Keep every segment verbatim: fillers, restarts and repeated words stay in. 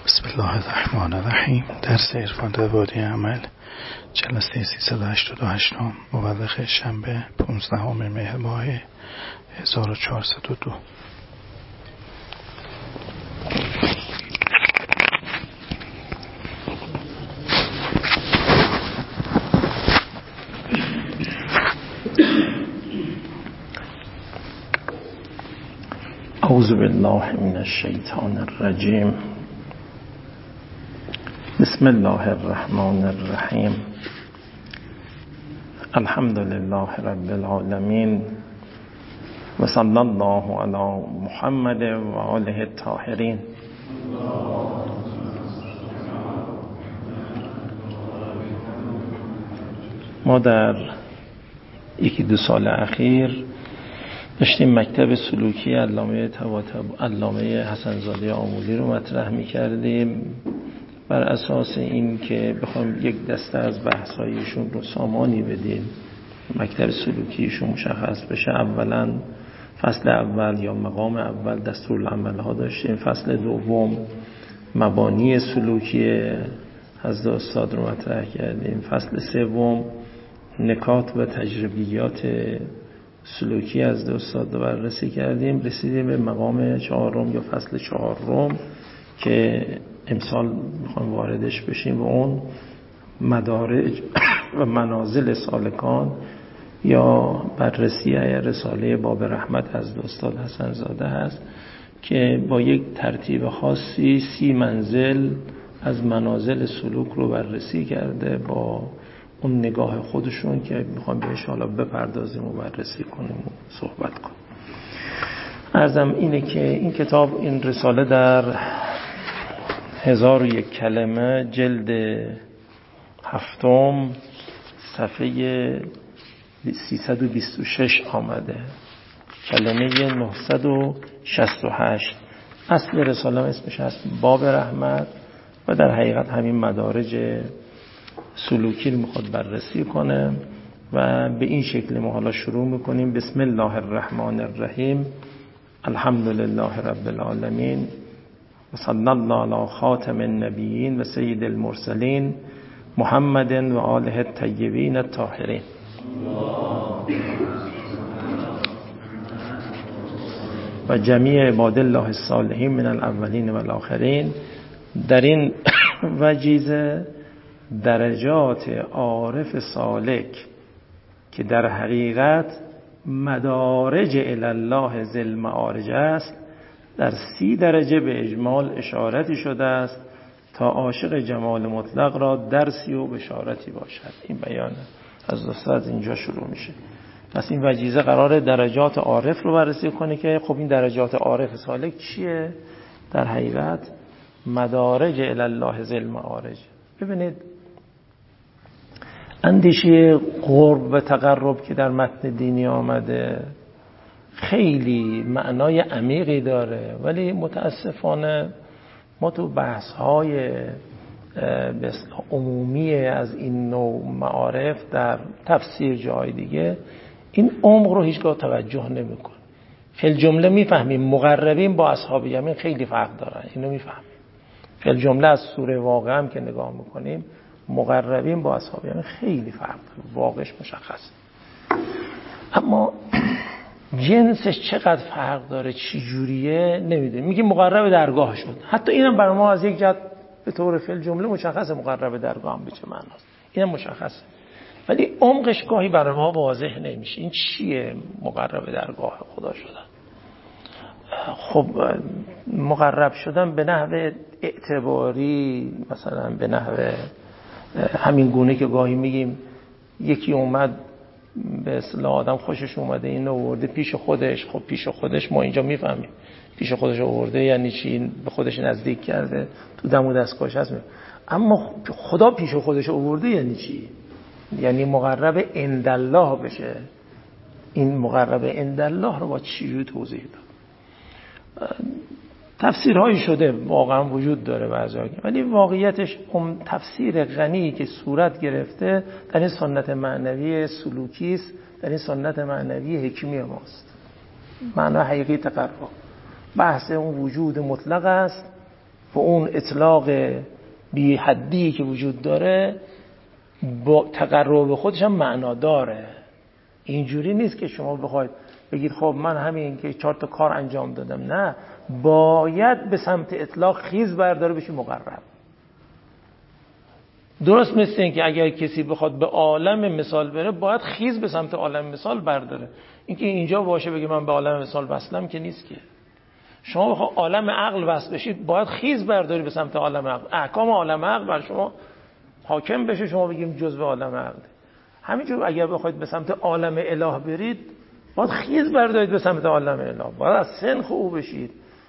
بسم الله الرحمن الرحیم. درس عرفان در وادی عمل، جلسه سیصد و هشتاد و هشت، مورخ شنبه پانزدهم مهر ماه هزار و چهارصد و دو. اعوذ بالله من الشیطان الرجیم. بسم الله الرحمن الرحیم. الحمد لله رب العالمین و صلی الله علی محمد و آله الطاهرین. ما در یکی دو سال اخیر داشتیم مکتب سلوکی علامه طباطبایی علامه حسن زاده آمولی رو مطرح می‌کردیم، بر اساس این که بخوام یک دسته از بحث‌هایشون رو سامانی بدیم، مکتب سلوکیشون مشخص بشه. اولا فصل اول یا مقام اول دستورالعمل‌ها داشتیم، فصل دوم مبانی سلوکی حضرت استاد رو مطرح کردیم، فصل سوم نکات و تجربیات سلوکی از استاد رو بررسی کردیم. رسیدیم به مقام چهارم یا فصل چهارم که امسال میخوایم واردش بشیم و اون مدارج و منازل سالکان یا بررسی رساله باب رحمت از استاد حسن زاده هست که با یک ترتیب خاصی سی منزل از منازل سلوک رو بررسی کرده با اون نگاه خودشون که میخوام بهش حالا بپردازیم و بررسی کنیم و صحبت کنیم. عرضم اینه که این کتاب، این رساله در هزار و یک کلمه جلد هفتم صفحه سیصد و بیست و شش آمده، کلمه نهصد و شصت و هشت. اصل رساله اسمش هست باب رحمت و در حقیقت همین مدارج سلوکی رو میخواد بررسی کنه و به این شکل ما حالا شروع میکنیم. بسم الله الرحمن الرحیم. الحمد لله رب العالمین و صلی الله علی خاتم النبیین و سید المرسلین محمد و آله الطیبین الطاهرین. و جمیع عباد الله الصالحین من الاولین و الاخرین. در این وجیزه درجات عارف سالک که در حقیقت مدارج الی الله ذل معارج است، در سی درجه به اجمال اشارتی شده است تا عاشق جمال مطلق را درسی و بشارتی باشد. این بیان از استاد اینجا شروع میشه. پس این وجیزه قرار درجات عارف رو بررسی کنه که خب این درجات عارف سالک چیه؟ در حقیقت مدارج الی الله ذل معارج. ببینید اندیشه قرب و تقرب که در متن دینی آمده خیلی معنای عمیقی داره، ولی متاسفانه ما تو بحث‌های عمومی از این نوع معارف در تفسیر جای دیگه این عمق رو هیچگاه توجه نمی‌کنیم. فی جمله میفهمیم مقربین با اصحاب یمین خیلی فرق دارن، اینو میفهمیم. فی جمله از سوره واقعه هم که نگاه می‌کنیم مقربین با اصحاب یمین خیلی فرق داره، واقعش مشخص. اما جنسش چقدر فرق داره، چی جوریه نمیدونیم. میگه مقرب درگاه شد، حتی اینم برای ما از یک جهت به طور فعل جمله مشخصه مقرب درگاه هم به چه معناست، اینم مشخصه، ولی عمقش گاهی برای ما واضح نمیشه. این چیه مقرب درگاه خدا شدن؟ خب مقرب شدن به نحو اعتباری، مثلا به نحو همین گونه که گاهی میگیم یکی اومد به اصطلاح آدم خوشش اومده اینو آورده پیش خودش. خب پیش خودش ما اینجا میفهمیم پیش خودش آورده یعنی چی، به خودش نزدیک کرده، تو دم و دستگاهش هست. اما خدا پیش خودش آورده یعنی چی؟ یعنی مقرب عندالله بشه. این مقرب عندالله رو با چی توضیح داد؟ تفسیرهایی شده، واقعا وجود داره بعضی، ولی واقعیتش اون تفسیر غنی که صورت گرفته در این سنت معنوی سلوکی است، در این سنت معنوی حکمی ماست. معنی حقیقی تقرب، بحث اون وجود مطلق است و اون اطلاق بی حدی که وجود داره با تقرب به خودش هم معنا داره. اینجوری نیست که شما بخواید بگید خب من همین که چهار تا کار انجام دادم، نه، باید به سمت اطلاق خیز برداره بشی مقرب. درست مثل این که اگر کسی بخواد به عالم مثال بره باید خیز به سمت عالم مثال برداره. اینکه اینجا باشه بگه من به عالم مثال وصلم که نیست. که شما بخواد عالم عقل وصل بشید باید خیز برداری به سمت عالم عقل، احکام عالم عقل بر شما حاکم بشه، شما بگیم جزء عالم عقل. همینجور اگر بخواید به سمت عالم اله برید باید خیز بردارید به سمت عالم اله، باید از سنخ او بشید،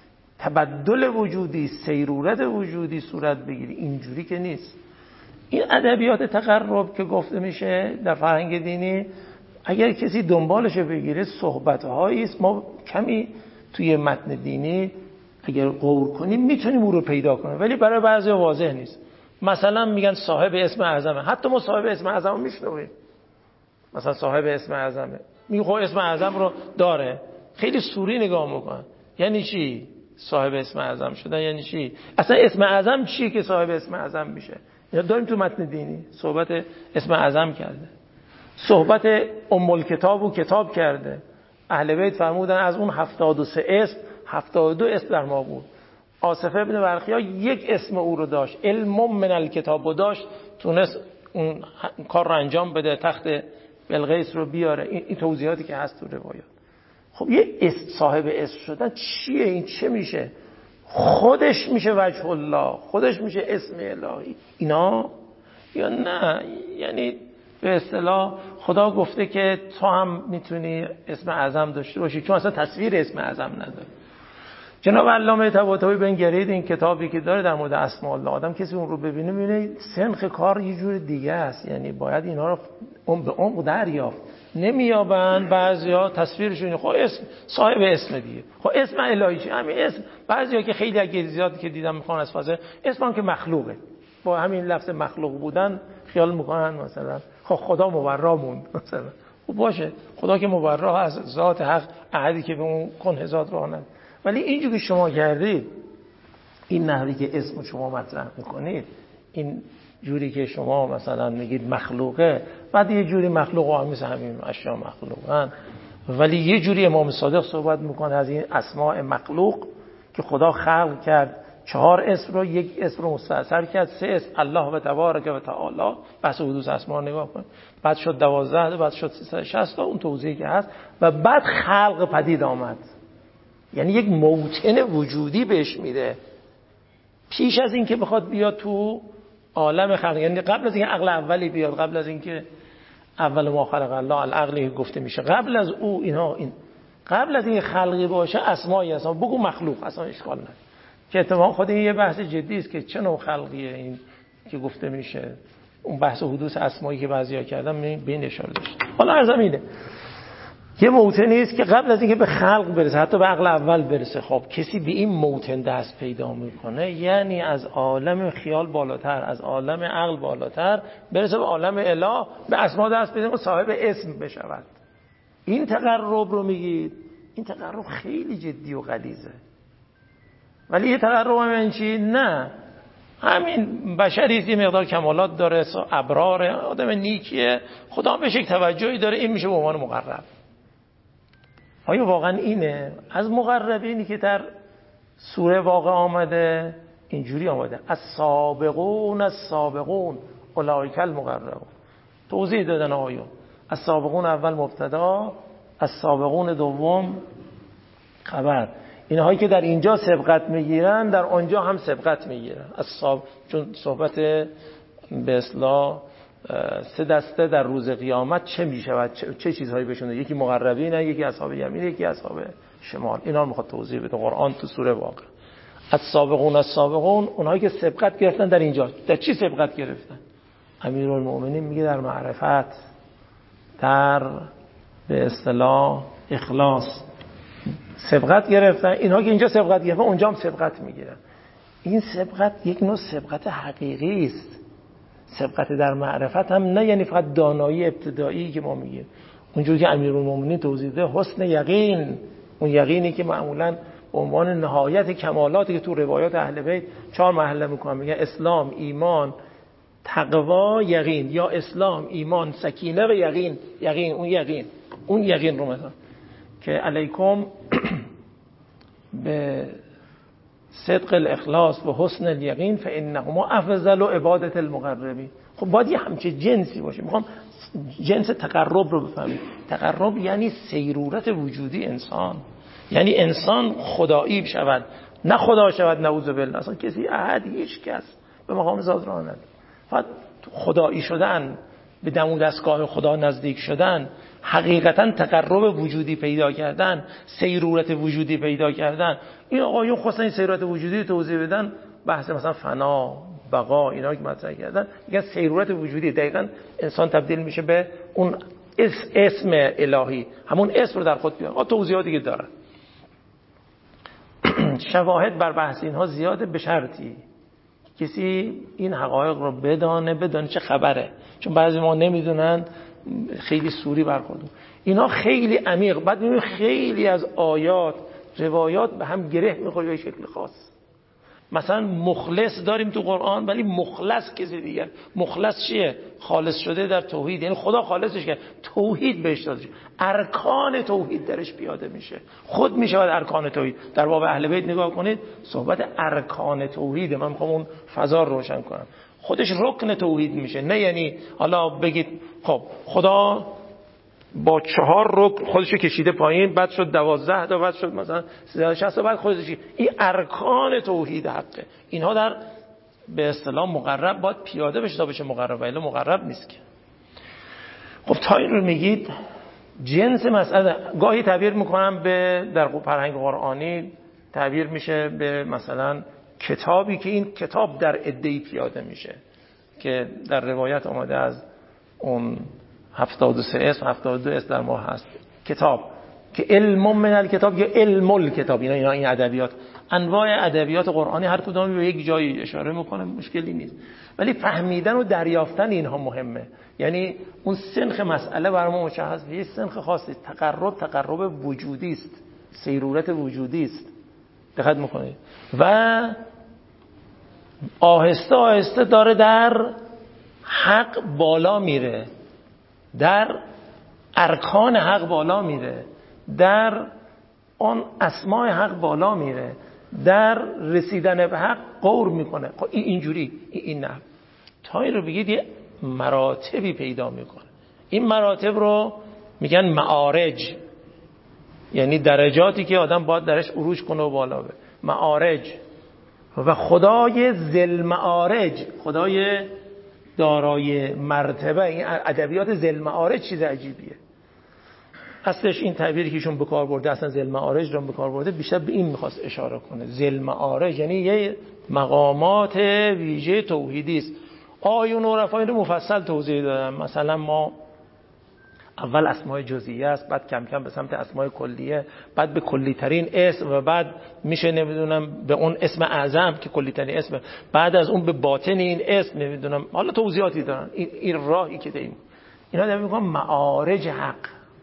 تبدل وجودی، سیرورت وجودی صورت بگیری. اینجوری که نیست. این ادبیات تقرب که گفته میشه در فرهنگ دینی، اگر کسی دنبالش بگیره صحبت‌هایی است. ما کمی توی متن دینی اگر غور کنیم میتونیم او رو پیدا کنیم، ولی برای بعضی واضح نیست. مثلا میگن صاحب اسم اعظمه، حتی ما صاحب اسم اعظم رو میشنویم، مثلا صاحب اسم اعظمه، میگه خب اسم اعظم رو داره، خیلی سوری نگاه میکنن. یعنی چی صاحب اسم اعظم شدن؟ یعنی چی اصلا اسم اعظم چیه که صاحب اسم اعظم میشه؟ یا داریم تو متن دینی صحبت اسم اعظم کرده، صحبت ام الکتاب و کتاب کرده. اهل بیت فرمودن از اون هفتاد و سه اسم هفتاد و دو اسم در ما بود. آصف ابن برخیا یک اسم او رو داشت، علم من الکتاب رو داشت، تونست اون کار رو انجام بده، تخت بلقیس رو بیاره. این, این توضیحاتی که هست تو روایات. خب یه اسم صاحب اسم شدن چیه؟ این چه میشه؟ خودش میشه وجه الله، خودش میشه اسم الهی اینا، یا نه؟ یعنی به اصطلاح خدا گفته که تو هم میتونی اسم اعظم داشته باشی، چون اصلا تصویر اسم اعظم نداره. جناب علامه طباطبایی بنگرید این کتابی که داره در مورد اسماء الله، آدم کسی اون رو ببینه میبینه سنخ کار یه جور دیگه است. یعنی باید اینها رو به عمق دریافت. نمیابن بعضیا تصویرشون خب اسم صاحب اسم دیگه، خب اسم الهی چی؟ همین اسم. بعضیا که خیلی اگه زیاد که دیدم میخوان از فاضل اسم هم که مخلوقه، با همین لفظ مخلوق بودن خیال میکنن مثلا خب خدا مبرا موند مثلا. خب باشه، خدا که مبرا از ذات حق، احدی که به اون کن ذات راه نداره. ولی اینجوری که شما کردید، این نحوی که اسم شما مطرح میکنید، این جوری که شما مثلا میگید مخلوقه، بعد یه جوری مخلوق هم مثل همین اشیا مخلوقن، ولی یه جوری امام صادق صحبت میکنه از این اسماء مخلوق که خدا خلق کرد، چهار اسم رو یک اسم رو مستأثر کرد، سه اسم الله و تبارک و تعالی، بحث حدوث اسماء نگاه کن، بعد شد دوازده، بعد شد سیصد و شصت، اون توضیحی که هست، و بعد خلق پدید آمد. یعنی یک موطن وجودی بهش میده پیش از این که بخواد بیاد تو عالم خلق. یعنی قبل از این عقل اولی بیاد، قبل از این که اول ما خلق الله العقلی گفته میشه، قبل از او اینها، این قبل از این خلقی باشه اسمایی هست، بگو مخلوق اصلا اشکال نداره. که اتفاقا خود این یه بحث جدی است که چه نوع خلقیه این که گفته میشه. اون بحث حدوث اسمایی که بعضیا کردن بین اشاره داشت. حالا ارزم اینه یه موطنی است که قبل از اینکه به خلق برسه، حتی به عقل اول برسه، خب کسی به این موطن دست پیدا میکنه، یعنی از عالم خیال بالاتر، از عالم عقل بالاتر برسه به عالم اله، به اسما دست پیدا کنه، صاحب اسم بشود. این تقرب رو میگید، این تقرب خیلی جدی و غلیظه. ولی یه تقرب هم این چی؟ نه، همین بشری است، یه مقدار کمالات داره، ابراره، آدم نیکیه، خدا بهش یک توجهی داره، این میشه به عنوان مقرب. آیا واقعا اینه؟ از مقربینی که در سوره واقع آمده اینجوری آمده السابقون السابقون اولئک المقربون. توضیح دادن آیون. السابقون اول مبتدا، السابقون دوم خبر. اینهایی که در اینجا سبقت میگیرن در آنجا هم سبقت میگیرن. الساب... چون صحبت به اصطلاح سه دسته در روز قیامت چه میشود، چه, چه چیزهایی بهشون، یکی مقربینه، یکی اصحاب یمین، یکی اصحاب شمال. اینا رو میخواد توضیح بده قرآن تو سوره واقع. السابقون السابقون اونهایی که سبقت گرفتن در اینجا. در چی سبقت گرفتن؟ امیرالمومنین میگه در معرفت، در به اصطلاح اخلاص سبقت گرفتن. اینها که اینجا سبقت گرفتن اونجا هم سبقت میگیرن. این سبقت یک نوع سبقت حقیقی است. سبقت در معرفت هم نه یعنی فقط دانایی ابتدایی که ما میگیم، اونجوری که امیرالمومنین توضیح ده، حسن یقین، اون یقینی که معمولا به عنوان نهایت کمالاتی که تو روایات اهل بیت چهار مرحله میکنن، میگن اسلام، ایمان، تقوا، یقین، یا اسلام، ایمان، سکینه و یقین. یقین اون یقین اون یقین رو مثلا که علیکم به صدق الاخلاص و حسن الیقین فانهما افضل عبادت المقربین. خب باید یه همچه جنسی باشه. میخوام جنس تقرب رو بفهمید. تقرب یعنی سیرورت وجودی انسان، یعنی انسان خدایی بشود، نه خدا شود نعوذ بالله. اصلا کسی احد هیچ کس به مقام ذات راه نداره. فقط خدایی شدن، به دم و دستگاه خدا نزدیک شدن، حقیقتا تقرب وجودی پیدا کردن، سیرورت وجودی پیدا کردن. این آقایون خواستن این سیرورت وجودی توضیح بدن، بحث مثلا فنا، بقا، اینا که مطرح کردن، میگن سیرورت وجودی. دقیقاً انسان تبدیل میشه به اون اسم الهی، همون اسم رو در خود بیاره. توضیحاتی که داره شواهد بر بحث اینها زیاده، به شرطی کسی این حقایق رو بدانه، بدانه چه خبره. چون بعضی ما نمیدونن، خیلی سوری برخوردن. اینا خیلی عمیق. بعد میبینیم خیلی از آیات، روایات به هم گره میخوره به شکل خاص. مثلا مخلص داریم تو قرآن، ولی مخلص کسی دیگر. مخلص چیه؟ خالص شده در توحید، یعنی خدا خالصش کرد، توحید بهش داده شد، ارکان توحید درش پیاده میشه، خود میشود ارکان توحید. در باب اهل بیت نگاه کنید، صحبت ارکان توحید. من میخوام اون فضا رو روشن کنم. خودش رکن توحید میشه، نه یعنی حالا بگید خب خدا با چهار رکن خودشو کشیده پایین، بعد شد دوازده تا، بعد شد مثلا سیصد و شصت تا، بعد خودش. این ارکان توحید حقه. اینها در به اصطلاح مقرب باید پیاده بشه تا بشه مقرب، ولی مقرب نیست که. خب تا این رو میگید جنس مسئله گاهی تعبیر میکنم به، در فرهنگ قرآنی تعبیر میشه به مثلا کتابی که این کتاب در عده‌ای پیاده میشه، که در روایت آمده از اون هفتاد و سه اسم، هفتاد و دو اسم در ما هست. کتاب که علم من الکتاب یا علم الکتاب، اینا اینا این ادبیات، انواع ادبیات قرآنی هر کدومی به یک جایی اشاره میکنه، مشکلی نیست. ولی فهمیدن و دریافتن اینها مهمه. یعنی اون سنخ مسئله برای ما مشخص، یه سنخ خاصی. تقرب تقرب وجودی است، سیرورت وجودی است. دقت میکنید و آهسته آهسته داره در حق بالا میره، در ارکان حق بالا میره، در آن اسماء حق بالا میره، در رسیدن به حق غور میکنه. خب این اینجوری این, این نه تا این رو بگید یه مراتبی پیدا میکنه. این مراتب رو میگن معارج، یعنی درجاتی که آدم باید درش عروج کنه و بالا بره. معارج. و خدای ذل معارج، خدای دارای مرتبه، این ادبیات ذل معارج چیز عجیبیه. اصلش این تعبیری که ایشون به کار برده، اصلا ذل معارج رو به کار برده، بیشتر به این میخواست اشاره کنه. ذل معارج یعنی یه مقامات ویژه توحیدی است. آیون و رفاین رو مفصل توضیح دادم. مثلا ما اول اسماء جزئیه است، بعد کم کم به سمت اسماء کلیه، بعد به کلی ترین اسم، و بعد میشه نمیدونم به اون اسم اعظم که کلی ترین اسم، بعد از اون به باطن این اسم نمیدونم، حالا توضیحاتی دارن. این, این راهی که داریم، اینا در میگن معارج حق.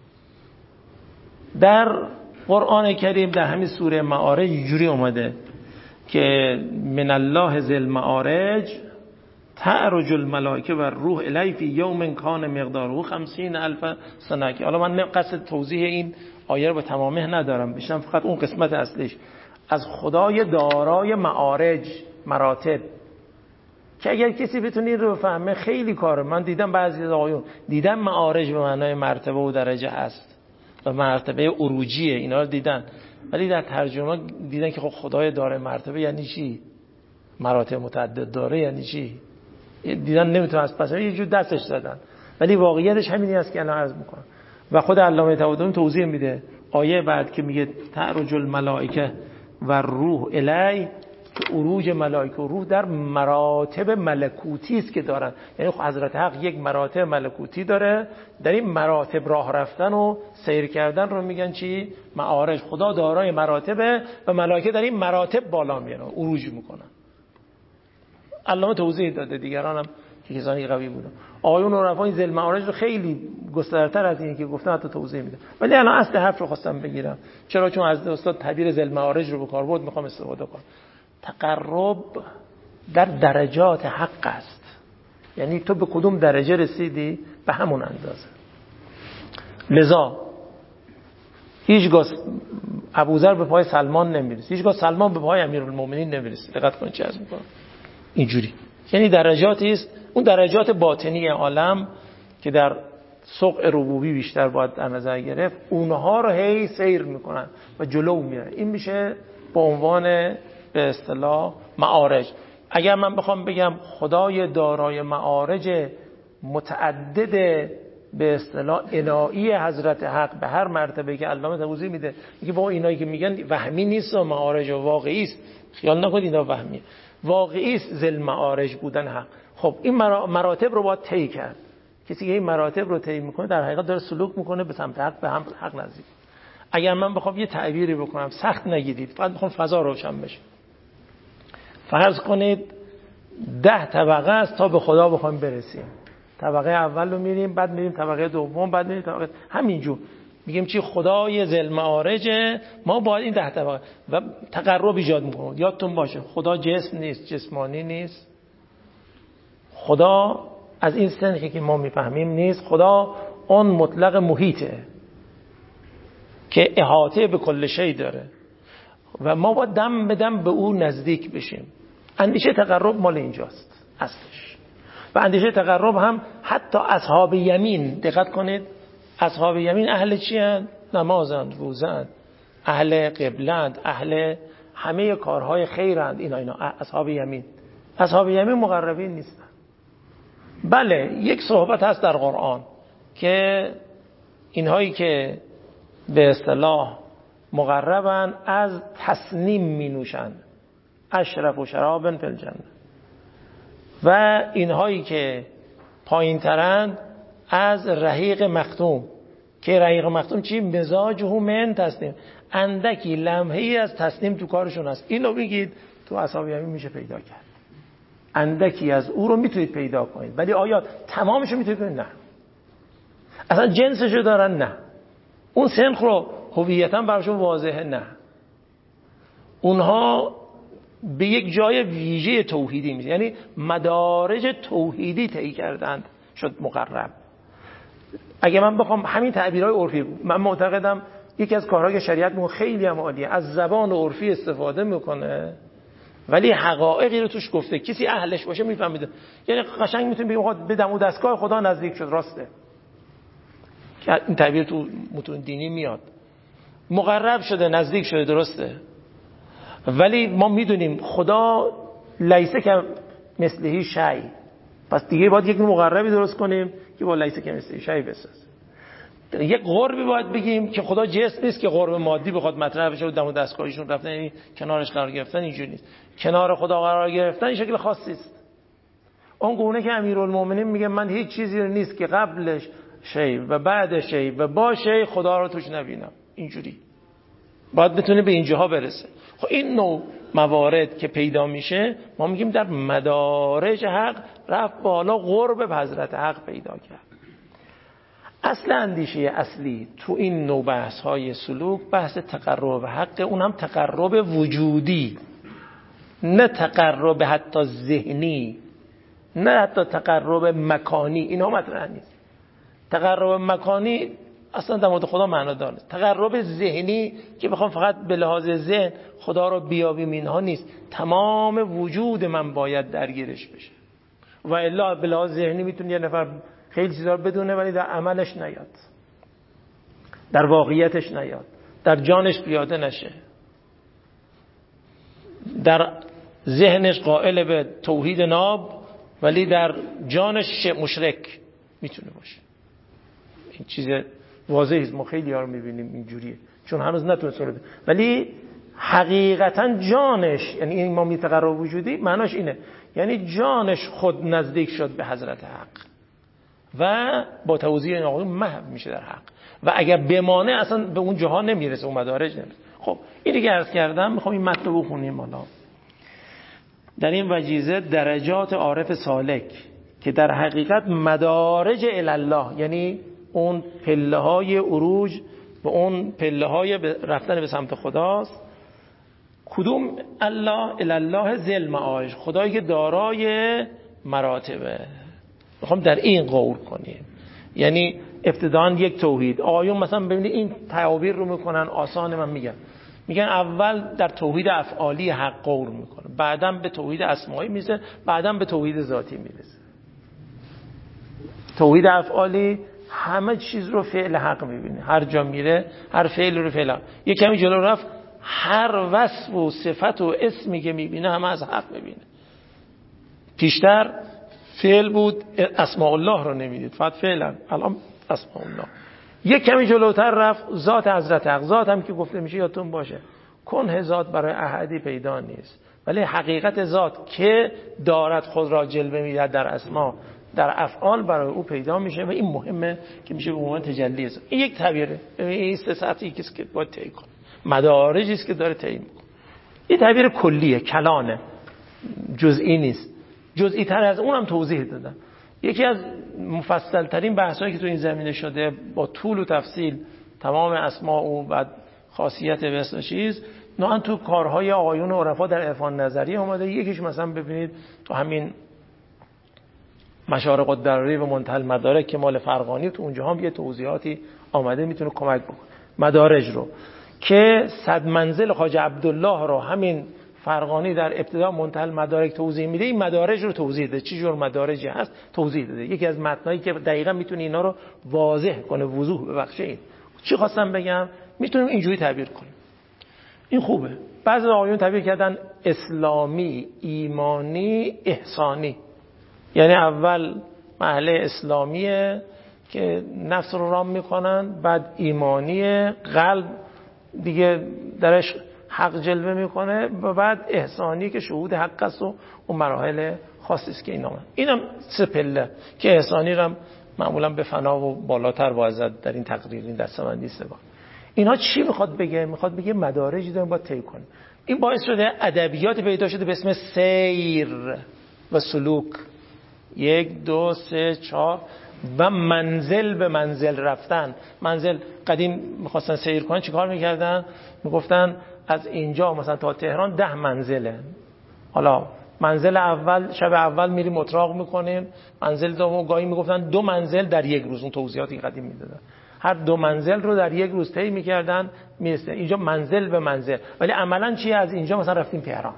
در قرآن کریم در همین سوره معارج اینجوری اومده که من الله ذل معارج تعرج الملائکه و روح الی فی یوم کان مقداره خمسین الف سنه. حالا من قصد توضیح این آیه رو به تمامه ندارم، بیشتر فقط اون قسمت اصلیش از خدای دارای معارج، مراتب، که اگر کسی بتونه این رو بفهمه خیلی کاره. من دیدم بعضی از آقایون دیدم معارج به معنای مرتبه و درجه هست و مرتبه عروجیه، اینا رو دیدن، ولی در ترجمه دیدن که خب خدای دارای مرتبه یعنی چی؟ مراتب متعدد داره یعنی چی؟ دیدن نمیتونه از پس یه جور دستش زدن. ولی واقعیتش همینی است که الان عرض میکنم. و خود علامه طباطبایی توضیح میده آیه بعد که میگه تعرج الملائکه و روح الی، که عروج ملائکه و روح در مراتب ملکوتی است که دارن. یعنی حضرت حق یک مراتب ملکوتی داره، در این مراتب راه رفتن و سیر کردن رو میگن چی؟ معارج. خدا دارای مراتبه و ملائکه در این مراتب بالا میرن، عروج میکنن. علامه توضیح داده، دیگران هم که کسانی قوی بودن. آقایون عرفا این ذل معارج رو خیلی گسترتر از اینی که گفتن حتی توضیح میده. ولی الان اصل حرف رو خواستم بگیرم. چرا؟ چون از استاد تعبیر ذل معارج رو به کار برد، میخوام استفاده کنم. تقرب در درجات حق است. یعنی تو به کدوم درجه رسیدی به همون اندازه. لذا هیچگاه ابوذر به پای سلمان نمیرسه، هیچگاه سلمان به پای امیرالمومنین نمیرسه. دقت کن چه عرض میکنم. اینجوری یعنی درجاتی است، اون درجات باطنی عالم که در سوق ربوبی بیشتر باید در نظر گرفت، اونها رو هی سیر میکنن و جلو میرن. این میشه به عنوان به اصطلاح معارج. اگر من بخوام بگم خدای دارای معارج متعدد به اصطلاح الهی حضرت حق به هر مرتبه که علامه توضیح میده، میگه با اینایی که میگن وهمی نیست و معارج و واقعی است، خیال نکنید اینا وهمیه، واقعی است ذل معارج بودن حق. خب این مراتب رو باید طی کرد. کسی که این مراتب رو طی میکنه در حقیقت داره سلوک میکنه به سمت حق، به هم حق نزدیک. اگر من بخوام یه تعبیری بکنم، سخت نگیرید، فقط میخوام فضا روشن بشه. فرض کنید ده طبقه است تا به خدا بخوایم برسیم. طبقه اول رو میریم، بعد میریم طبقه دوم، بعد میریم طبقه همینجور. میگیم چی؟ خدای ذل معارج، ما باید این ده طبقه و تقرب ایجاد میکنیم. یادتون باشه خدا جسم نیست، جسمانی نیست. خدا از این سنخی که ما میفهمیم نیست. خدا اون مطلق محیطه که احاطه به کل شی داره و ما باید دم به دم به او نزدیک بشیم. اندیشه تقرب مال اینجاست اصلش. و اندیشه تقرب هم حتی اصحاب یمین، دقت کنید، اصحاب یمین اهل چی هستند؟ نمازند، روزند، اهل قبلند، اهل همه کارهای خیرند. اینا اینا اصحاب یمین. اصحاب یمین مقربین نیستن. بله یک صحبت هست در قرآن که اینهایی که به اصطلاح مقربن از تسنیم می نوشند، اشرف و شرابن فی الجنه، و اینهایی که پایین ترند از رحیق مختوم، که رحیق مختوم چی؟ مزاجه من تسنیم، اندکی لمحه‌ای از تسنیم تو کارشون هست. اینو بگید تو اصحاب یمین میشه پیدا کرد. اندکی از او رو میتونید پیدا کنید، ولی آیا تمامش رو میتونید کنید؟ نه. اصلا جنسشو دارن؟ نه. اون سنخ رو هویتاً براشون واضحه؟ نه. اونها به یک جای ویژه توحیدی میشه، یعنی مدارج توحیدی طی کردند، شد مقرب. اگه من بخوام همین تعبیرهای عرفی، من معتقدم یکی از کارهای شریعت مون خیلی هم عالیه، از زبان عرفی استفاده میکنه ولی حقایقی رو توش گفته، کسی اهلش باشه میفهمیده. یعنی قشنگ میتونیم بگیم به دم و دستگاه خدا نزدیک شد، راسته که این تعبیر تو متون دینی میاد، مقرب شده، نزدیک شده، درسته. ولی ما میدونیم خدا لیسه که مثلهی شیء، پس دیگه باید یک مقربی درست کنیم که با لیسه که مثلهی شیء بسازه. یک قربی باید بگیم که خدا جسم نیست که قرب مادی بخواد مطرح بشه و دم و دستگاهیشون رفتن، یعنی کنارش قرار گرفتن، اینجوری نیست. کنار خدا قرار گرفتن این شکل خاصی است. اون گونه که امیرالمومنین میگه من هیچ چیزی نیست که قبلش شی و بعدش شی و با شی خدا رو توش نبینم، اینجوری باید بتونه به اینجاها برسه. خب این نوع موارد که پیدا میشه ما میگیم در مدارج حق رفت بالا، قرب به حضرت حق پیدا کرد. اصل اندیشه اصلی تو این نوع بحث های سلوک بحث تقرب حق، اون هم تقرب وجودی، نه تقرب حتی ذهنی، نه حتی تقرب مکانی. اینا مطرح نیست. تقرب مکانی اصلا در مورد خدا معنا داره. تقرب ذهنی که بخوام فقط به لحاظ ذهن خدا رو بیابیم اینها نیست، تمام وجود من باید درگیرش بشه. و الا به لحاظ ذهنی میتونه یه نفر خیلی چیزا رو بدونه ولی در عملش نیاد، در واقعیتش نیاد، در جانش پیاده نشه، در ذهنش قائل به توحید ناب ولی در جانش مشرک میتونه باشه. این چیز واضحه است، ما خیلی ها رو میبینیم اینجوریه، چون هنوز نتونسته بده. ولی حقیقتا جانش، یعنی این ما میتقرب وجودی معناش اینه، یعنی جانش خود نزدیک شد به حضرت حق و با توضیح این آقایون محو میشه در حق، و اگر بمانه اصلا به اون جاها نمیرسه، اون مدارج نمیرسه. خب اینی که عرض کردم میخوام این متن رو بخونیم. حالا در این وجیزه درجات عارف سالک که در حقیقت مدارج الله، یعنی اون پله های عروج و اون پله های رفتن به سمت خداست. کدوم الله؟ الله ذل معارج، خدایی که دارای مراتبه. میخوام در این غور کنیم. یعنی ابتداً یک توحید. آیون مثلا ببینید این تعابیر رو میکنن آسان، من میگم میگن اول در توحید افعالی حق غور میکنه، بعداً به توحید اسماعی میرسه، بعداً به توحید ذاتی میرسه. توحید افعالی همه چیز رو فعل حق میبینه، هر جا میره هر فعل رو فعل حق. یک کمی جلو رفت هر وصف و صفت و اسمی که میبینه همه از حق میبینه. پیشتر فعل بود اسماء الله رو نمیدید، فقط فعلا، الان اسماء الله. یک کمی جلوتر رفت ذات حضرت حق. ذات هم که گفته میشه یادتون باشه کنه ذات برای احدی پیدا نیست، ولی حقیقت ذات که دارد خود را جلوه میدهد در اسما در افعال برای او پیدا میشه و این مهمه که میشه به عنوان تجلی ذات. این یک تعبیره، این سه سطحی که باید طی کنه، مدارجی است که داره طی میکنه. این تعبیر کلیه، کلانه، جزئی نیست. جزئی تر از اونم توضیح دادم. یکی از مفصل ترین بحثایی که تو این زمینه شده با طول و تفصیل تمام اسماء و بعد خاصیت به اصل چیز، نه تو کارهای آقایون و عرفا در عرفان نظری اومده. یکیش مثلا ببینید تو همین مشارق الدراری و منتهی المدارک که مال فرغانی، تو اونجا هم یه توضیحاتی آمده میتونه کمک بکنه. مدارج رو که صد منزل خواجه عبدالله رو همین فرغانی در ابتدا منتهی المدارک توضیح میده، این مدارج رو توضیح ده، چه جور مدارجی هست توضیح داده. یکی از متنایی که دقیقاً میتونه اینا رو واضح کنه، وضوح ببخشه. این چی خواستم بگم؟ میتونیم اینجوری تعبیر کنیم. این خوبه. بعضی آقایون تعبیر کردن اسلامی، ایمانی، احسانی. یعنی اول محله اسلامیه که نفس رو رام میکنن، بعد ایمانی قلب دیگه درش حق جلوه میکنه، و بعد احسانی که شهود حق است و اون مراحل خاصی است که اینا من اینم سه پله که احسانی رو معمولا به فنا و بالاتر باید در این تقریر این دسته‌بندی سه با. اینا چی میخواد بگه؟ میخواد بگه مدارجی داریم باید طی کنیم. این باعث شده ادبیات پیدا شده به اسم سیر و سلوک، یک دو سه چهار، و منزل به منزل رفتن. منزل قدیم میخواستن سیر کنن چیکار میکردن؟ میگفتن از اینجا مثلا تا تهران ده منزله. حالا منزل اول شب اول میریم اتراق میکنیم، منزل دوم گاهی میگفتن دو منزل در یک روز. اون توضیحاتی قدیم میدادن هر دو منزل رو در یک روز طی میکردن میرسه اینجا منزل به منزل. ولی عملا چیه؟ از اینجا مثلا رفتیم تهران،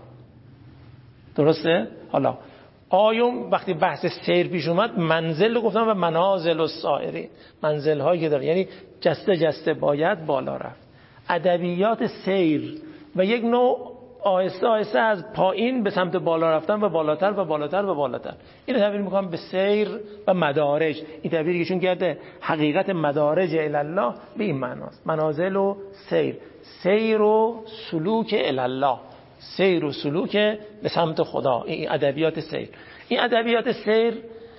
درسته؟ حالا آیوم وقتی بحث سیر پیش اومد منزل رو گفتن و منازل السائرین، منزل هایی که داره، یعنی جسته جسته باید بالا رفت. ادبیات سیر و یک نوع آهسته آهسته از پایین به سمت بالا رفتن و بالاتر و بالاتر و بالاتر. اینو تعبیر میکنم به سیر و مدارج. این تعبیری که چون کرده حقیقت مدارج الله به این معناست، منازل و سیر، سیر و سلوک الله، سیر و سلوک به سمت خدا. این ادبیات سیر. این ادبیات سیر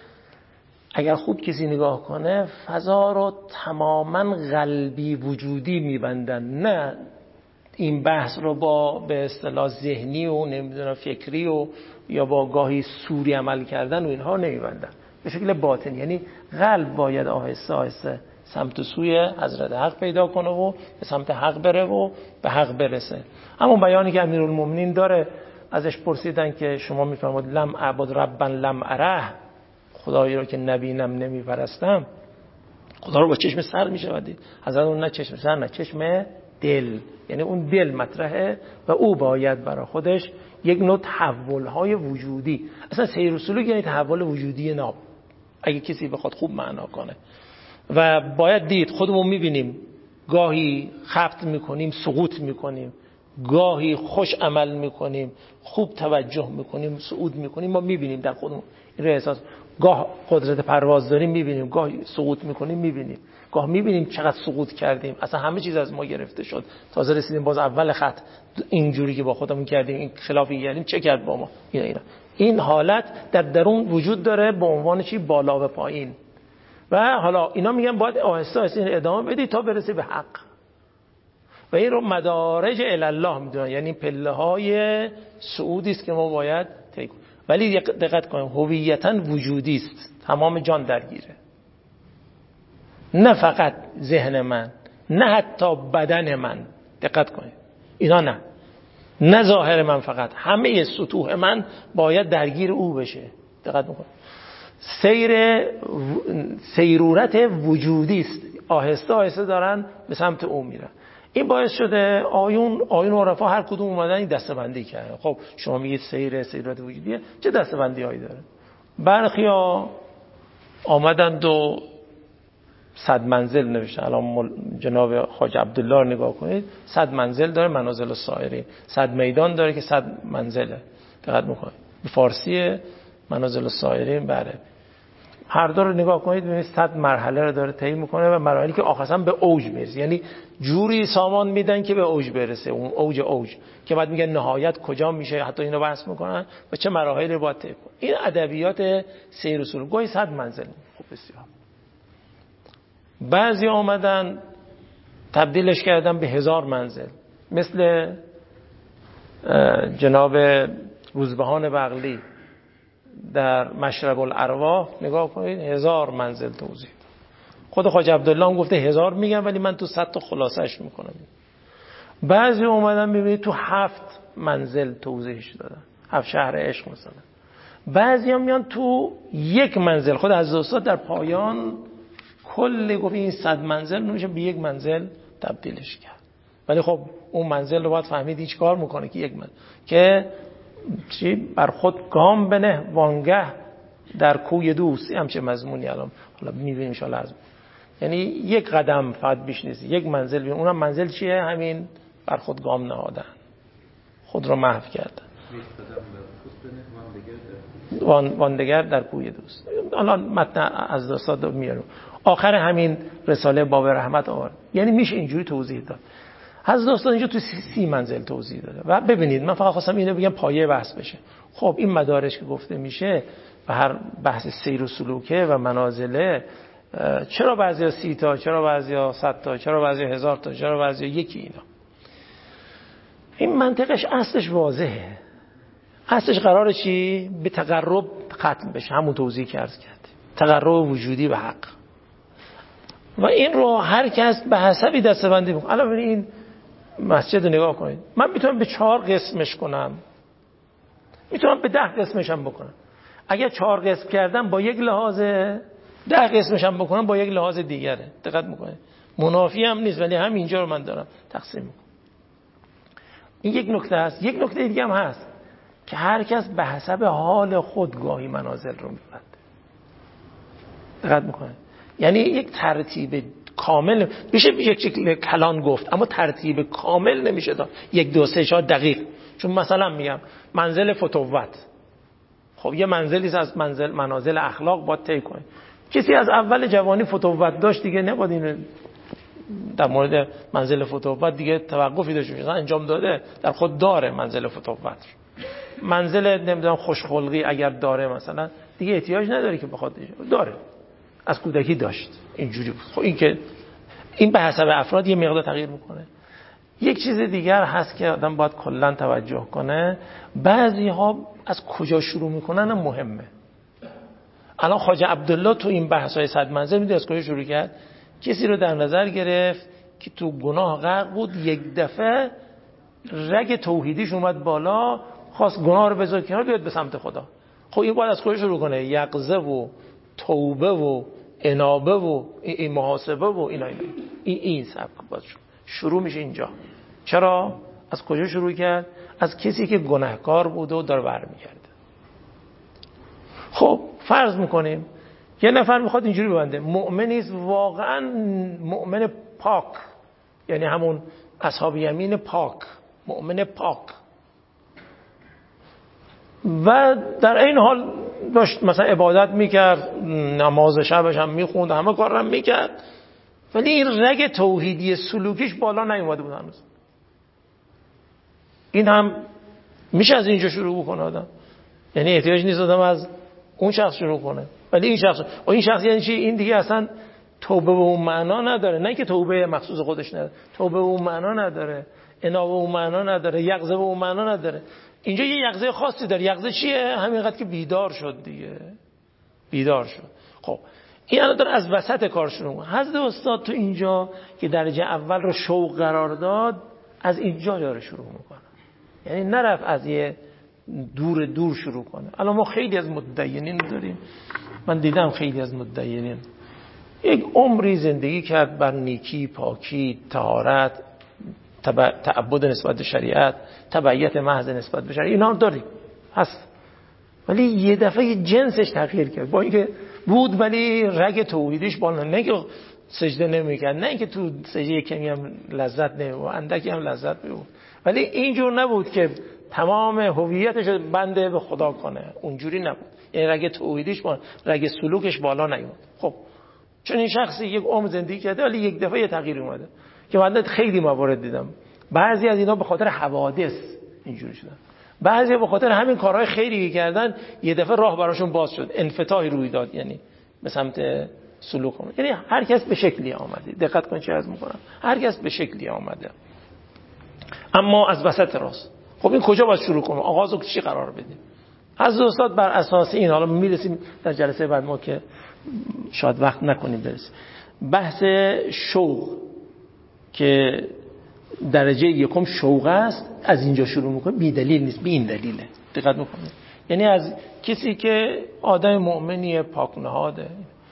اگر خوب کسی نگاه کنه فضا رو تماما قلبی وجودی میبندن، نه این بحث رو با به اصطلاح ذهنی و نمیدونم فکری و یا با گاهی سوری عمل کردن و اینها نمیبندن، به شکل باطن. یعنی قلب باید آهسته آهسته سمت سوی حضرت حق پیدا کنه و به سمت حق بره و به حق برسه. همون بیانی که امیرالمومنین داره، ازش پرسیدن که شما میفرمایید لم اعبد ربا لم اره، خدایی رو که نبینم نمیپرستم. خدا رو با چشم سر میشودید؟ حضرت اون نه چشم سر نه چشم دل، یعنی اون دل مطرحه و او باید برای خودش یک نوع تحول‌های وجودی. اصلا سیر و سلوک یعنی تحول وجودی ناب، اگه کسی بخواد خوب معنا کنه. و باید دید خودمون میبینیم گاهی خفت میکنیم، سقوط میکنیم، گاهی خوش عمل میکنیم، خوب توجه میکنیم، صعود میکنیم. ما میبینیم در خودمون این رو احساس. گاه قدرت پرواز داریم میبینیم، گاه سقوط میکنیم میبینیم، گاه میبینیم چقدر سقوط کردیم، اصلا همه چیز از ما گرفته شد، تازه رسیدیم باز اول خط اینجوری که با خودمون کردیم این خلافی کردیم چه کرد با ما. اینا اینا این حالت در درون وجود داره به عنوان چی؟ بالا و پایین. و حالا اینا میگن باید آهسته آهسته این ادامه بدی تا برسه به حق. و این رو مدارج الله میدونن، یعنی پله های صعودی است که ما باید طی کنیم. ولی دقت کنیم هویتاً وجودی است، تمام جان درگیره، نه فقط ذهن من، نه حتی بدن من. دقت کنید اینا نه نه ظاهر من فقط، همه سطوح من باید درگیر او بشه. دقت میکنید سیر سیرورت وجودی است، آهسته آهسته دارن به سمت او میرن. این باعث شده آیون آیون عرفا هر کدوم اومدن این دسته‌بندی کردن. خب شما میگید سیر سیرورت وجودیه، چه دسته‌بندی هایی داره؟ برخیا آمدند و صد منزل نوشته. الان جناب خواجه عبدالله رو نگاه کنید، صد منزل داره، منازل السائرین. صد میدان داره که صد منزله. دقت میکنید به فارسی منازل السائرین بله. هر دو رو نگاه کنید ببینید صد مرحله رو داره طی میکنه و مراحلی که آخرا به اوج میرسه. یعنی جوری سامان میدن که به اوج برسه، اون اوج اوج که بعد میگن نهایت کجا میشه، حتی اینو بحث میکنن و چه مراحلی رو باید طی کنه. این ادبیات سیر و سلوک. گاهی صد منزل. خوب بسیار. بعضی آمدن تبدیلش کردن به هزار منزل، مثل جناب روزبهان بغلی در مشرب الارواح نگاه کنید، هزار منزل توضیح. خود خواجه عبدالله هم گفته هزار میگم ولی من تو صد تا خلاصش میکنم. بعضی اومدن میبینید تو هفت منزل توضیحش دادن، هفت شهر عشق مثلا. بعضی هم میان تو یک منزل. خود از استاد در پایان کل گفت این صد منزل نمیشه به یک منزل تبدیلش کرد. ولی خب اون منزل رو باید فهمید هیچ کار میکنه که یک منزل که چی بر خود گام بنه وانگه در کوی دوست. همچه مضمونی الان حالا میبینیم ان شاء الله. یعنی یک قدم فقط بیش نیست، یک منزل بیم. اونم منزل چیه؟ همین بر خود گام نهادن، خود رو محو کردن. وان واندگر در کوی دوست. الان متن از استاد میارم آخر همین رساله باب رحمت آورد. یعنی میشه اینجوری توضیح داد. حضرت استاد اینجا تو سی, سی منزل توضیح داده. و ببینید من فقط خواستم اینو بگم پایه بحث بشه. خب این مدارج که گفته میشه و هر بحث سیر و سلوکه و منازله، چرا بعضیا سی تا، چرا بعضیا صد تا، چرا بعضیا هزار تا، چرا بعضیا یکی؟ اینا این منطقش اصلش واضحه. اصلش قراره چی؟ به تقرب ختم بشه. همون توضیح که عرض کرد، تقرب وجودی به حق. و این رو هر کس به حسبی دسته‌بندی میکنه. الان ببینید این مسجد رو نگاه کنید. من میتونم به چهار قسمش کنم، میتونم به ده قسمش هم بکنم. اگر چهار قسم کردم با یک لحاظ، ده قسمش هم بکنم با یک لحاظ دیگره. دقت میکنید منافی هم نیست، ولی هم اینجا رو من دارم تقسیم میکنم. این یک نکته است. یک نکته دیگه هم هست که هر کس به حسب حال خود گاهی منازل رو میبنده. دقت میکنید یعنی یک ترتیب کامل میشه یک شکل کلان گفت، اما ترتیب کامل نمیشه داد. یک دو سه چهار دقیق. چون مثلا میگم منزل فتوت، خب یه منزلی از منزل منازل اخلاق باید طی کنید. کسی از اول جوانی فتوت داشت دیگه نباید اینو در مورد منزل فتوت دیگه توقفی داشته باشه. انجام داده در خود داره منزل فتوت. منزل نمیدونم خوشخلقی اگر داره مثلا دیگه احتیاج نداره که بخواد داره، از کودکی داشت اینجوری بود. خب این که این به حسب افراد یه مقدار تغییر میکنه. یک چیز دیگر هست که آدم باید کلا توجه کنه. بعضی ها از کجا شروع میکنن مهمه. الان خواجه عبدالله تو این بحث های صد منزل میدونی از کجا شروع کرد؟ کسی رو در نظر گرفت که تو گناه غرق بود، یک دفعه رگ توحیدیش اومد بالا، خواست گناه رو بذاره کنار بیاد به سمت خدا. خب این باید از کجا شروع کنه؟ یقظه و توبه و انابه و این محاسبه و اینا اینا این این سبک باید شروع میشه اینجا. چرا؟ از کجا شروع کرد؟ از کسی که گناهکار بود و داره برمیگرده. خب فرض میکنیم یه نفر میخواد اینجوری ببنده، مؤمنی است واقعا مؤمن پاک، یعنی همون اصحاب یمین پاک، مؤمن پاک، و در این حال داشت مثلا عبادت میکرد، نماز شبش هم میخوند، همه کار هم میکرد، ولی این رگ توحیدی سلوکیش بالا نیومده بود هنوز. این هم میشه از اینجا شروع بکنه آدم، یعنی احتیاج نیست آدم از اون شخص شروع کنه. ولی این شخص و این شخص یعنی چی؟ این دیگه اصلا توبه به اون معنا نداره. نه که توبه مخصوص خودش نداره، توبه به اون معنا نداره. انا به اون معنا نداره، یقظه به اون معنا نداره. اینجا یه یقظه خاصی داره. یقظه چیه؟ همینقدر که بیدار شد دیگه، بیدار شد. خب این الان داره از وسط کار شروع می‌کنه. حضرت استاد تو اینجا که درجه اول رو شوق قرار داد، از اینجا داره شروع میکنه. یعنی نرفت از یه دور دور شروع کنه. الان ما خیلی از متدینین داریم، من دیدم خیلی از متدینین یک عمری زندگی کرد بر نیکی، پاکی، طهارت، تعبد نسبت به شریعت، تبعیت محض نسبت به شریعت، اینا داریم هست، ولی یه دفعه جنسش تغییر کرد. با اینکه بود ولی رگ توحیدیش بالا، نه که سجده نمی‌کرد، نه اینکه تو سجده کمی هم لذت نمی‌برد، اندکی هم لذت می‌برد، ولی اینجور نبود که تمام هویتش بنده به خدا کنه، اونجوری نبود. یعنی رگ توحیدیش بالا، رگ سلوکش بالا نیومد. خب چون این شخصی یک عمر زندگی کرده ولی یک دفعه یه تغییر اومده که من خیلی موارد دیدم. بعضی از اینا به خاطر حوادث اینجوری شدن، بعضی به خاطر همین کارهای خیری که کردن یه دفعه راه براشون باز شد، انفتاحی روی داد، یعنی به سمت سلوک اومد. یعنی هر کس به شکلی آمده. دقت کن چه عرض می‌کنم، هر کس به شکلی آمده، اما از وسط راست. خب این کجا باید شروع کنیم؟ آغازو چی قرار بدیم؟ از استاد بر اساس این، حالا میرسیم در جلسه بعد ما که شاید وقت نکنیم برسیم بحث شوق که درجه یکم شوق است، از اینجا شروع میکنه. بی دلیل نیست، بی این دلیله. دقت میکنه، یعنی از کسی که آدم مؤمنیه، پاک نهاده.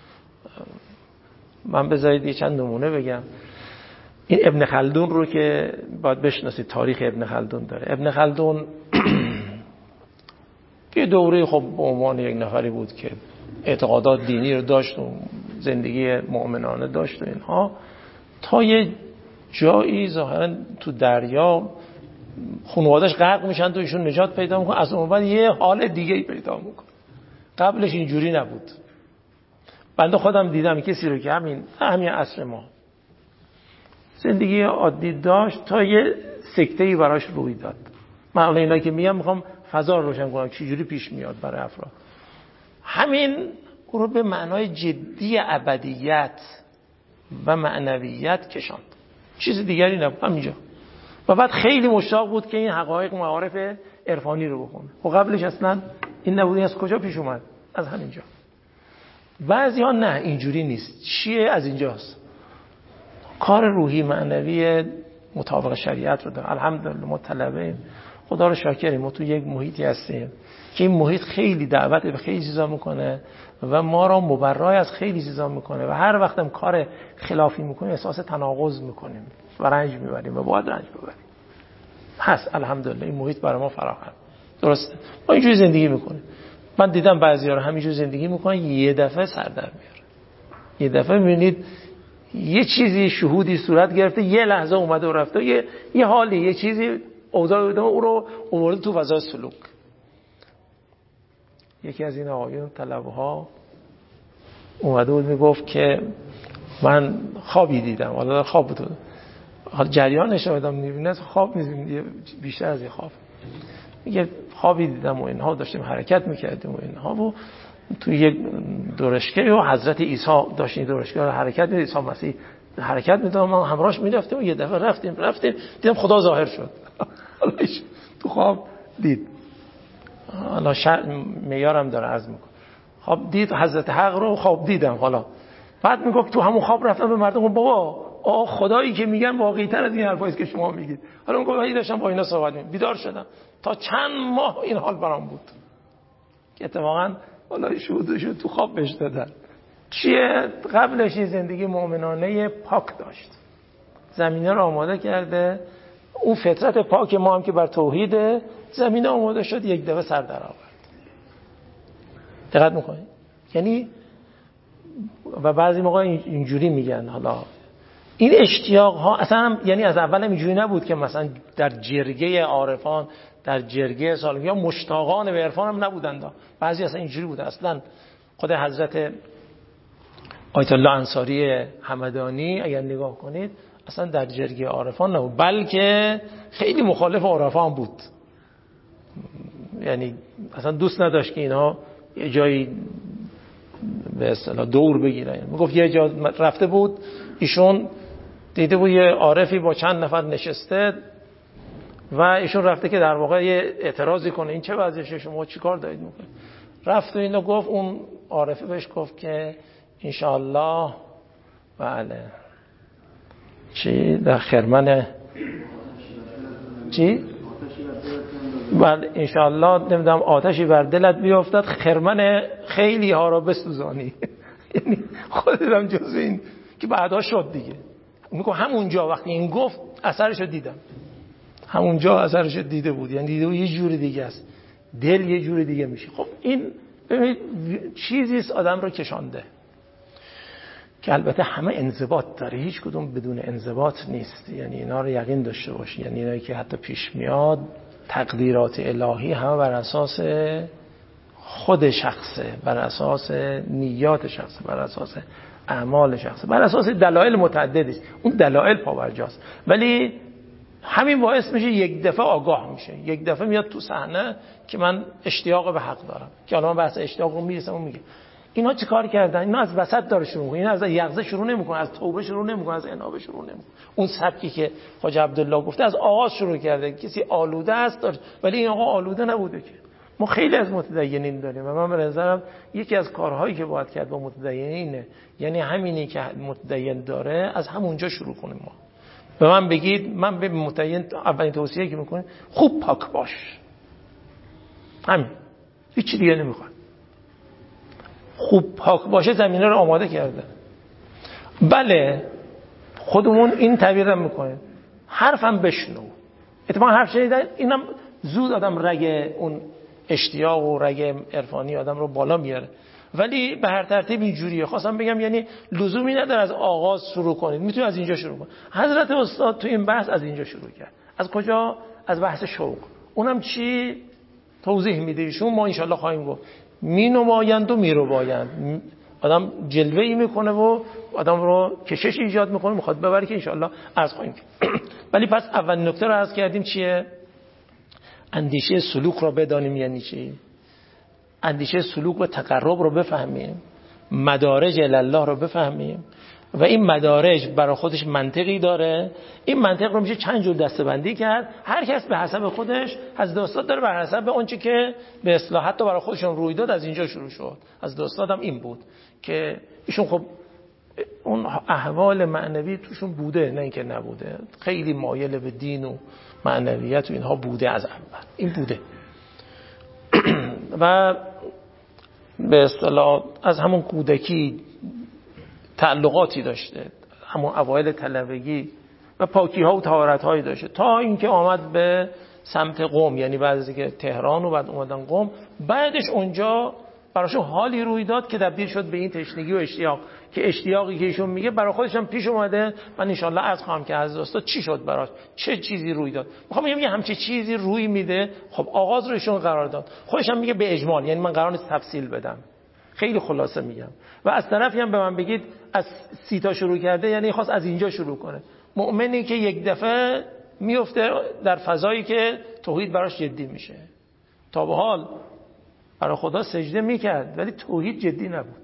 من بذارید یه چند نمونه بگم. این ابن خلدون رو که باید بشناسید، تاریخ ابن خلدون داره. ابن خلدون یه دوره خب به عنوان یک نفری بود که اعتقادات دینی رو داشت و زندگی مؤمنانه داشت و اینها، تا یه جایی ظاهرا تو دریا خانواده‌اش غرق میشن تو ایشون نجات پیدا میکنه، از اون بعد یه حال دیگه پیدا میکنه. قبلش اینجوری نبود. بنده خودم دیدم کسی رو که همین همین عصر ما زندگی عادی داشت تا یه سکته‌ای براش روی داد. من الان اینا که میگم میخوام فضا رو روشن کنم چه جوری پیش میاد برای افراد. همین رو به معنای جدی ابدیت و معنویت کشاند، چیز دیگری نبود همینجا. و بعد خیلی مشتاق بود که این حقایق معارف عرفانی رو بخونه. و قبلش اصلا این نبود. از کجا پیش اومد؟ از همینجا. بعضی ها نه اینجوری نیست. چیه؟ از اینجاست. کار روحی معنوی مطابق شریعت رو دارم. الحمدلله ما طلبه خدا رو شاکریم، ما تو یک محیطی هستیم که این محیط خیلی دعوت به خیلی چیزا میکنه و ما را مبرای از خیلی چیزا میکنه و هر وقتم کار خلافی میکنیم احساس تناقض میکنیم و رنج میبریم و باید رنج ببریم. هست الحمدلله این محیط برای ما فراهم. درسته ما اینجوری زندگی میکنیم. من دیدم بعضیا رو همینجوری زندگی میکنن، یه دفعه سر در میاره. یه دفعه میبینید یه چیزی شهودی صورت گرفته، یه لحظه اومده و رفته، یه یه حالی، یه چیزی اوضاع بوده او رو آورده تو فضای سلوک. یکی از این آقایون طلبه‌ها اومده بود میگفت که من خوابی دیدم. حالا خواب بود، حالا جریانش رو آدم میبینه، خواب میبینه بیشتر از این خواب. میگه خوابی دیدم و اینها، داشتیم حرکت میکردیم و اینها و تو یک درشکه و حضرت عیسی داشت این درشکه رو حرکت می‌داد، عیسی مسیح حرکت می‌داد، ما همراهش می‌رفتیم و یه دفعه رفتیم رفتیم دیدم خدا ظاهر شد. حالا تو خواب دید. حالا معیارم داره عرض میکنه. خواب دید حضرت حق رو خواب دیدم. حالا بعد میگفت تو همون خواب رفتم به مردم گفتم بابا آ خدایی که میگن واقعی تر از این حرفایی که شما میگید. حالا میگم من داشتم با اینا صحبت می‌کردم، بیدار شدم. تا چند ماه این حال برام بود که اتفاقا حالا شهودش تو خواب بهش دادن. چیه؟ قبلش زندگی مؤمنانه پاک داشت، زمینه رو آماده کرده، اون فطرت پاک ما هم که بر توحیده، زمینه آماده شد، یک دفعه سر در آورد. دقت میکنید؟ یعنی و بعضی موقع اینجوری میگن حالا این اشتیاق ها اصلا یعنی از اول اینجوری نبود که مثلا در جرگه عارفان، در جرگه سالگی ها مشتاقان به عرفان هم نبودند. بعضی اصلا اینجوری بود. اصلا خود حضرت آیت الله انصاری همدانی اگر نگاه کنید اصلا در جرگه عارفان نبود، بلکه خیلی مخالف عارفان بود. یعنی اصلا دوست نداشت که اینها یه جایی به اصطلاح دور بگیرن. میگفت یه جا رفته بود ایشون دیده بود یه عارفی با چند نفر نشسته، و ایشون رفته که در واقع یه اعتراضی کنه این چه وضعشه، شما چیکار دارید میکنید. رفت و اینو گفت، اون عارفه بهش گفت که انشاءالله بله چی در خرمن چی بله انشاءالله نمیدونم آتشی بر دلت بیافتد خرمن خیلی ها را بسوزانی. یعنی خودم جزو این که بعدا شد دیگه. میگم همونجا وقتی این گفت اثرش رو دیدم، همونجا اثرش رو دیده بود، یعنی دیده بود یه جور دیگه است، دل یه جور دیگه میشه. خب این ببینید چیزی است آدم رو کشانده که البته همه انضباط داره، هیچ کدوم بدون انضباط نیست. یعنی اینا رو یقین داشته باشی، یعنی اینایی که حتی پیش میاد تقدیرات الهی همه بر اساس خود شخصه، بر اساس نیات شخصه، بر اساس اعمال شخصه، بر اساس دلایل متعددی است. اون دلایل پاورجاست، ولی همین باعث میشه یک دفعه آگاه میشه، یک دفعه میاد تو صحنه که من اشتیاق به حق دارم. که الان بحث اشتیاق رو میرسم و میگه اینا چی کار کردن؟ اینا از وسط داره شروع میکنه، اینا از یغزه شروع نمیکنه، از توبه شروع نمیکنه، از انابه شروع نمیکنه. اون سبکی که خواجه عبدالله گفته از آغاز شروع کرده. کسی آلوده است داره، ولی این آقا آلوده نبوده که. ما خیلی از متدینین داریم و من به نظرم یکی از کارهایی که باید کرد با متدینینه، یعنی همینی که متدین داره از همونجا شروع کنیم. ما به من بگید، من به متدین اولین توصیه که میکنم خوب پاک باش، همین، هیچ دیگه نمیخواد. خوب پاک باشه زمینه رو آماده کرده. بله خودمون این تعبیر هم میکنیم، حرفم بشنو. اتفاقا حرف شنیدن اینم زود آدم رگ اون اشتیاق و رگ عرفانی آدم رو بالا میاره، ولی به هر ترتیب اینجوریه. خواستم بگم یعنی لزومی نداره از آغاز شروع کنید، میتونید از اینجا شروع کنید. حضرت استاد تو این بحث از اینجا شروع کرد. از کجا؟ از بحث شوق. اونم چی توضیح میده ایشون، ما انشالله خواهیم گفت. می نمایند و می رو بایند. آدم جلوه‌ای میکنه و آدم رو کشش ایجاد میکنه، میخواد ببره که انشالله عرض خواهیم. ولی پس اول نکته رو عرض کردیم چیه؟ اندیشه سلوک رو بدانیم. یعنی چی؟ اندیشه سلوک و تقرب رو بفهمیم، مدارج الله رو بفهمیم و این مدارج برای خودش منطقی داره. این منطق رو میشه چند جور دسته‌بندی کرد، هر کس به حسب خودش. حضرت استاد داره بر حسب اونچه که به اصطلاح حتی برای خودشون روی داد از اینجا شروع شد. حضرت استاد هم این بود که ایشون خب اون احوال معنوی توشون بوده، نه اینکه نبوده، خیلی مایل به دین و معنویت و اینها بوده از اول، این بوده. و به اصطلاح از همون کودکی تعلقاتی داشته، همون اوایل طلبگی و پاکی ها و طهارت هایی داشته، تا اینکه آمد به سمت قم، یعنی بعد از اینکه تهران و بعد اومدن قم، بعدش اونجا براشون حالی روی داد که تبدیل شد به این تشنگی و اشتیاق، که اشتیاقی که ایشون میگه برای خودش هم پیش اومده. من ان شاءالله عرض خواهم که حضرت استاد چی شد براش، چه چیزی روی داد. میخوام بگم همچین چیزی روی میده. خب آغاز رو ایشون قرار داد، خودش هم میگه به اجمال، یعنی من قرار نیست تفصیل بدم، خیلی خلاصه میگم. و از طرفی هم به من بگید از سی تا شروع کرده، یعنی خواست از اینجا شروع کنه. مؤمنی که یک دفعه میفته در فضایی که توحید براش جدی میشه. تا به حال برای خدا سجده میکرد ولی توحید جدی نبود،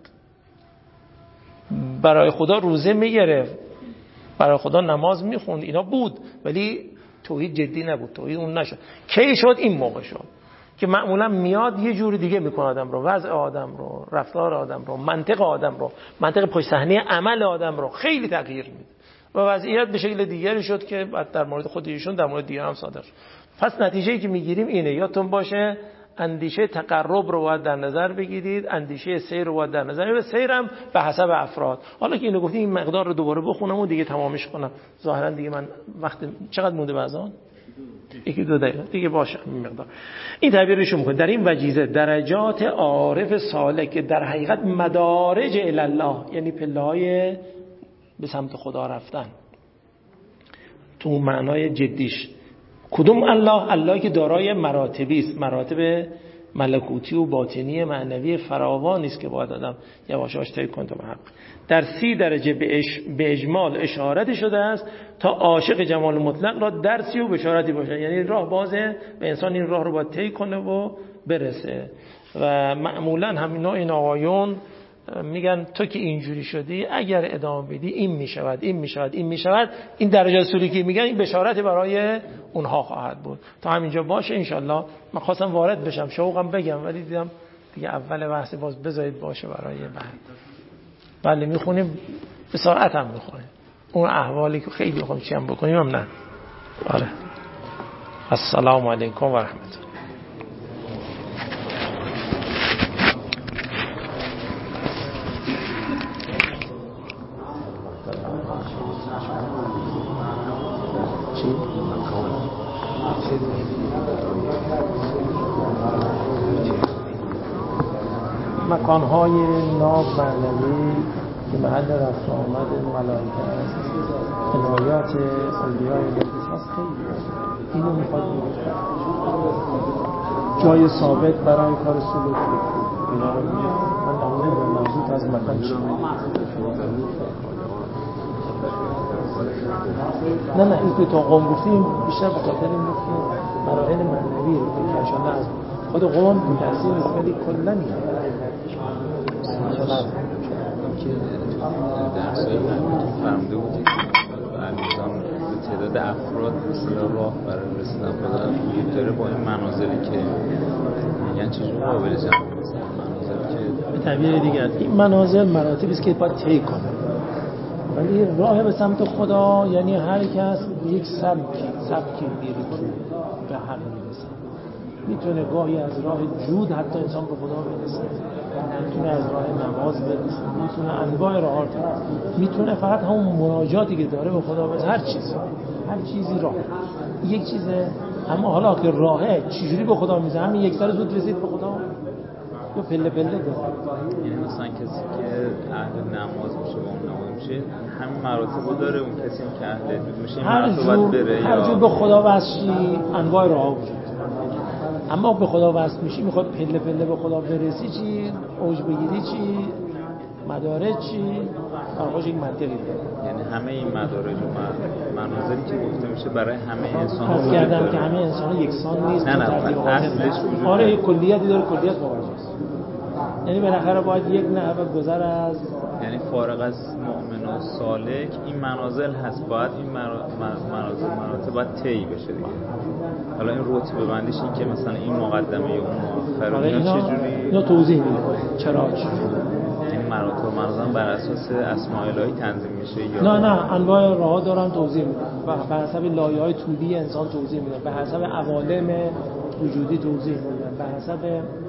برای خدا روزه میگرفت، برای خدا نماز میخوند، اینا بود، ولی توحید جدی نبود، توحید اون نشد. کی شد؟ این موقع شد که معمولا میاد یه جوری دیگه میکنه آدم رو، وضع آدم رو، رفتار آدم رو، منطق آدم رو، منطق پشت صحنه عمل آدم رو خیلی تغییر میده و وضعیت به شکل دیگری شد که بعد در مورد خود ایشون در مورد دیگران هم صادر شد. پس نتیجه‌ای که میگیریم اینه، یادتون باشه اندیشه تقرب رو باید در نظر بگیرید، اندیشه سیر رو باید در نظر بگیرید، سیرم به حسب افراد. حالا که اینو گفتیم این مقدار رو دوباره بخونم و دیگه تمامش کنم. ظاهرا دیگه من وقت چقدر مونده به اذان؟ یکی دو دقیقه دیگه باشه. این مقدار این تعبیرشو میکنه در این وجیزه درجات عارف سالک که در حقیقت مدارج الله، یعنی پله‌های به سمت خدا رفتن تو معنای جدیش. کدوم الله؟ الله که دارای مراتبی است، مراتب ملکوتی و باطنی معنوی فراوانی است که باید آدم یواش یواش طی کنه به حق. در سی درجه به, اش... به اجمال اشارت شده است تا عاشق جمال مطلق را درسی و بشارتی باشه. یعنی راه بازه به انسان، این راه رو باید طی کنه و برسه. و معمولا همین این آقایون میگن تو که اینجوری شدی اگر ادامه بدی این میشود این میشود این میشود. این درجات سلوکی میگن این بشارت برای اونها خواهد بود. تا همینجا باشه انشالله. من خواستم وارد بشم شوقم بگم ولی دیدم دیگه اول بحث باز بذارید باشه برای بعد. بله میخونیم به سرعت هم میخونیم اون احوالی که خیلی بخوام چی هم بکنیم هم نه. آره. السلام علیکم و رحمت الله. مکانهای ناب معنوی که محل رفت آمد ملائکه است، عنایات اولیاء الهی است. خیلی اینو میخواد بگه جای ثابت برای کار سلوکی. اینا رو میگه من نمیدونم منظور از مکان چی. نه نه این که تا قوم گفتیم بیشتر به خاطر این بود که مراحل معنوی رو که انشاءالله از خود قوم تاثیر نیست ولی کلا میاد انشاءالله که درسای قبلی فرموده بودید الان به تعداد افراد مثلا راه برای رسیدن به وجود داره با این منازلی که میگن چجوری قابل جمع مثلا منازل که به تعبیر دیگر این منازل مراتبی است که باید طی کنه. ولی راه به سمت خدا یعنی هر کس یک سبکی سبکی میره تو به حق میرسه. میتونه گاهی از راه جود حتی انسان به خدا برسه، میتونه از راه نماز برسه، میتونه انواع راهات، میتونه فقط همون مناجاتی که داره به خدا برسه. هر چیز هر چیزی راه یک چیزه. اما حالا که راهه چجوری به خدا میزه همین یک سر زود رسید به خدا یا پله پله داره. یعنی مثلا کسی که اهل نماز میشه و اون نماز میشه همین مراتبو داره، اون کسی که اهل جود میشه این مراتب باید بره. هر جور به خدا وصلی انواع راه وجود. اما به خدا وصل میشی میخواد پله پله به خدا برسی چی؟ اوج بگیری چی؟ مدارج چی؟ فرقش یک منطقی داره. یعنی همه این مدارج و منازلی که گفته میشه برای همه انسان‌ها وجود داره. کردم که همه انسان‌ها یکسان نیست. نه نه اصلش وجود آره یک کلیتی داره، کلیت مواجه‌است. یعنی بالاخره باید یک نحوه گذر از یعنی فارغ از مؤمن و سالک این منازل هست، باید این منازل مراتب باید طی بشه دیگه. حالا این رتبه بندیش این که مثلا این مقدمه یا اون آخر اینا چجوری اینا توضیح میده چرا چجوری این مراتب و منازل بر اساس اسماء الهی تنظیم میشه یا نه نه انواع راه دارن توضیح میدن به حسب لایه‌های طولی انسان توضیح میدن، به حسب عوالم وجودی توضیح میدن، به حسب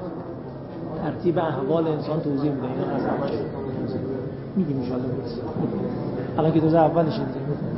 ترتیب احوال انسان توضیح میدن. اینا از همش میگیم ان شاء الله بود. الان که دوز اولش دیگه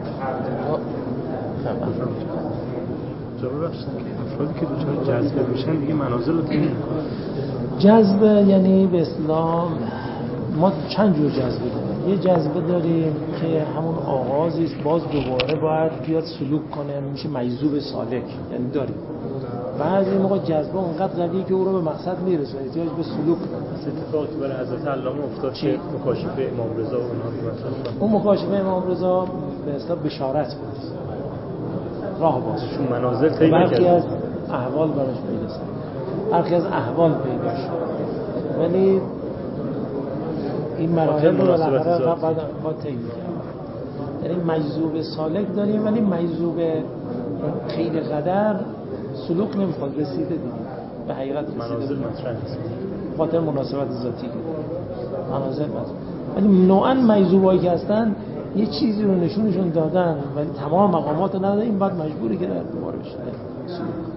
جواب بخشید که افرادی که دوچار جذبه میشن دیگه منازل رو طی جذبه یعنی به اسلام ما چند جور جذبه داریم. یه جذبه داریم که همون آغازی است، باز دوباره باید بیاد سلوک کنه، میشه مجذوب سالک، یعنی داریم. بعضی موقع جذبه اونقدر قویه که او رو به مقصد میرسه، احتیاج به سلوک داره. اتفاقی برای حضرت علامه افتاد که مکاشفه امام رضا و اونها مثلا اون مکاشفه امام رضا به اصطلاح بشارت بود، راه بازشون منازل طی کرد، برخی از احوال براش میرسه، برخی از احوال پیدا شد. ولی این مراحل رو بالاخره باید باید طی کنیم. یعنی مجذوب سالک داریم ولی مجذوب خیلی قدر سلوک نمیخواد، رسیده دیگه به حقیقت منازل مطرح نیست خاطر مناسبت ذاتی منازل مطرح. ولی نوعا مجذوبایی که هستن یه چیزی رو نشونشون دادن ولی تمام مقامات رو ندادن، این بعد مجبوری که در دوباره بشه سلوک.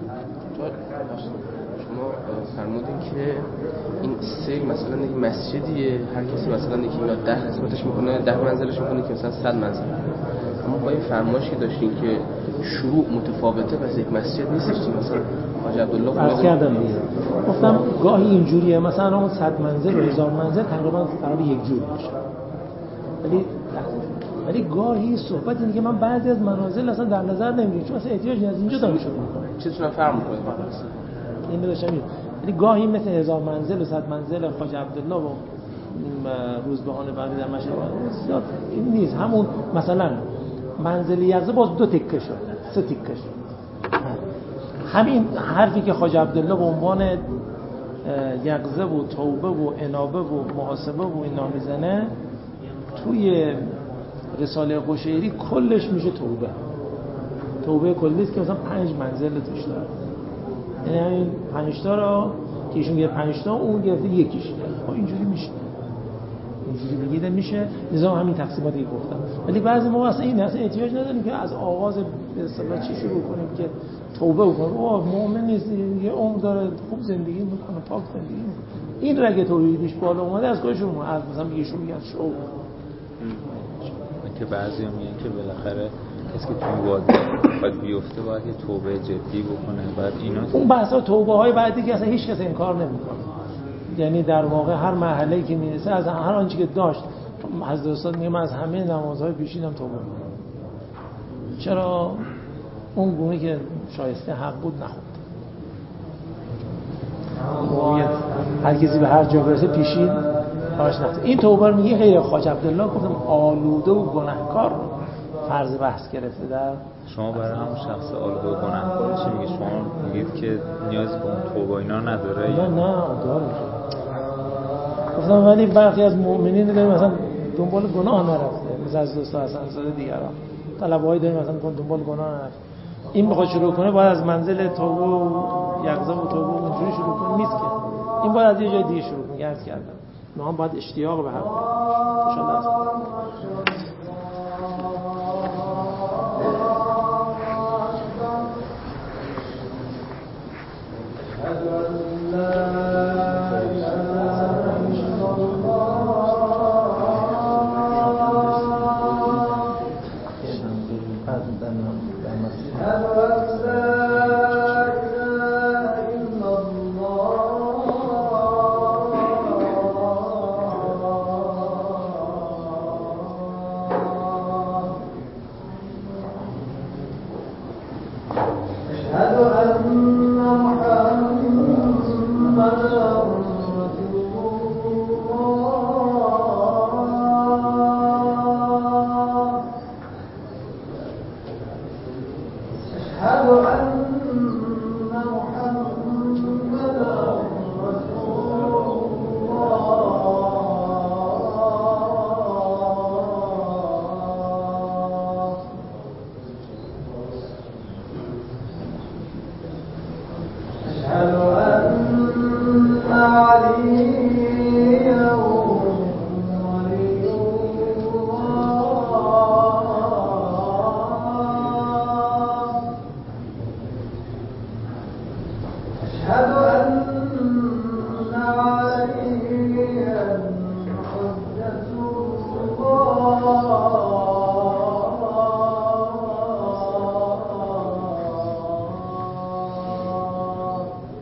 شما فرمودین که این سیر مثلا یک مسجدیه، هر کسی مثلا یکی میاد ده قسمتش میکنه، ده منزلش میکنه که مثلا صد منزل. اما با این فرمایشی که داشتین که شروع متفاوته پس یک مسجد نیستش چی؟ مثلا حاج عبدالله عرض کردم دیگه گفتم گاهی اینجوریه مثلا اون صد منزل و هزار منزل تقریبا قرار یک جور باشه، ولی ولی گاهی صحبت اینه که من بعضی از منازل اصلا در نظر نمیگیرم چون اصلا احتیاجی از اینجا داره شده چیزشون فرق میکنه این داشتم میگم. ولی گاهی مثل هزار منزل و صد منزل خواجه عبدالله و روزبهان بغدادی در مشهد زیاد این نیست. همون مثلا منزل یزد باز دو تکه شد، سه تکه شد. همین حرفی که خواجه عبدالله به عنوان یقظه و توبه و انابه و محاسبه و اینا میزنه، توی رساله قشیری کلش میشه توبه. توبه کلیست که مثلا پنج منزل توش داره، یعنی این پنج تا رو که ایشون یه پنج تا اون گرفته یکیش، اینجوری میشه، اینجوری بگیده میشه. نظام همین تقسیماتی که گفتم. ولی بعضی موقع اصلا این اصلا احتیاج نداریم که از آغاز به اصطلاح چی شروع کنیم که توبه بکنیم. اوه مؤمن نیست، یه عمر داره خوب زندگی میکنه، پاک زندگی میکنه، این رگ توحیدیش بالا اومده، از کجا شروع؟ از مثلا میگه میگن شوق. که بعضیا میگن که بالاخره کسی که تو وادی باید بیفته باید یه توبه جدی بکنه. بعد اینا اون بحثا توبه های بعدی که اصلا هیچ کس انکار نمیکنه، یعنی در واقع هر مرحله‌ای که میرسه از هر آنچه که داشت، حضرت استاد میگه از همه نمازهای پیشینم توبه میکنم. چرا؟ اون گونه که شایسته حق بود نخوند. هر کسی به هر جا برسه پیشین کارش نخوند. این توبه رو میگه غیر خواجه عبدالله گفتم آلوده و گناهکار فرض بحث گرفته. در شما برای همون شخص آلوده و گناهکار چی میگه؟ شما میگید که نیاز به اون توبه اینا نداره؟ نه نه داره. گفتم ولی برخی از مؤمنین داریم مثلا دنبال گناه نرفته، مثل از دوستا حسن زاده دیگران طلبه‌ای داریم مثلا دنبال گناه نرفته. این بخواد شروع کنه باید از منزل توبه و یقظه و توبه و اینجوری شروع کنه، نیست که. این باید از یه جای دیگه شروع کنه. عرض کردم ما هم باید اشتیاق به حق ان شاء الله. أشهد أن محمدا